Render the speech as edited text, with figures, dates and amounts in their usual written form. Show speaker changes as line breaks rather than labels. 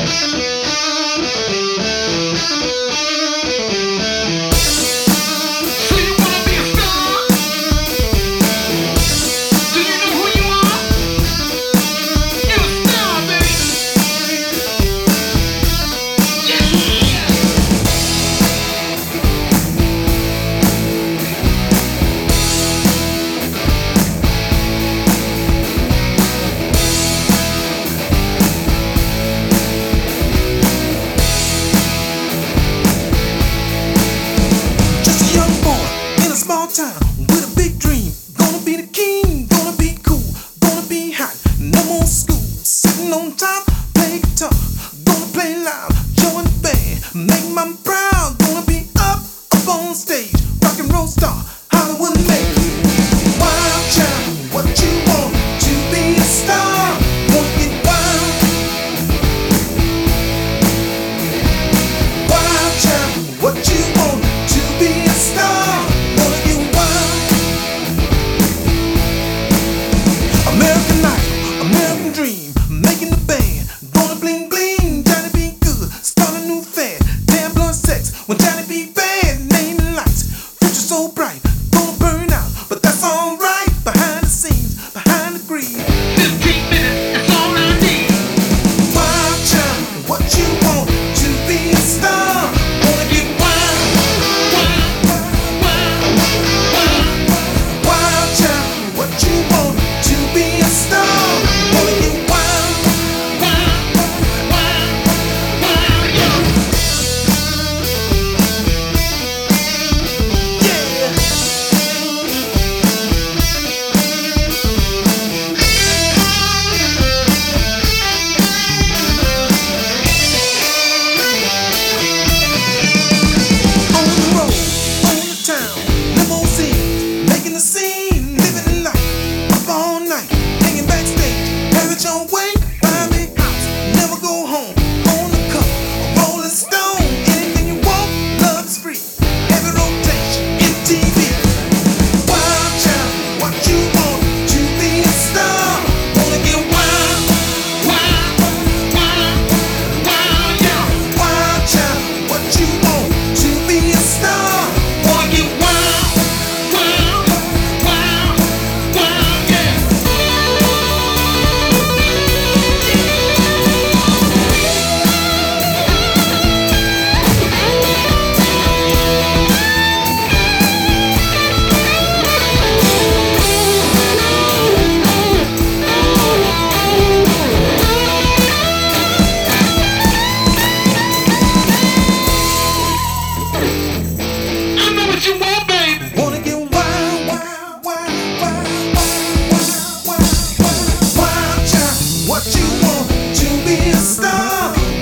Town with a big dream, gonna be the king, gonna be cool, gonna be hot, no more school, sitting on top, play guitar, gonna play loud, join the band, make mom proud, gonna be up on stage, rock and roll star, Hollywood make wild child, what you want to be a star, wanna get wild, wild child, what you want to be a star. American life, American dream, making the band, gonna bling bling, Johnny be good, start a new fad, damn blood sex, when Johnny be bad, naming lights, future so bright, gonna burn out, but that's alright, behind the scenes, behind the green. 15 minutes, that's all I need. Wild child, what you want to be a star, wanna get wild, wild, wild, wild, wild child, what you want to be a star, wanna get wild, wild, wild, wild, yeah. On the road, on the town, limousine, making the scene, living the life, up all night, hanging backstage, have it your way, buy a big house, never go home, on the cup, a Rolling Stone, anything you want, love is free, heavy rotation, MTV, wild child, what you want to be a star, wanna get wild, wild, wild, wild, yeah, wild child, what you want to be a star, wanna get wild, wild, wild, wild, yeah. I know what you want, baby. Wanna get wild, wild, wild, wild, wild, wild, wild, wild, wild child. What you want to be a star?